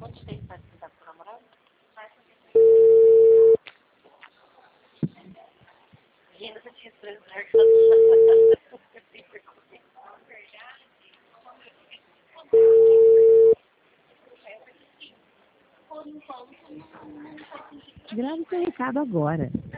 Quantos tem para dar com o namorado? E ainda você tinha três Grave seu recado agora.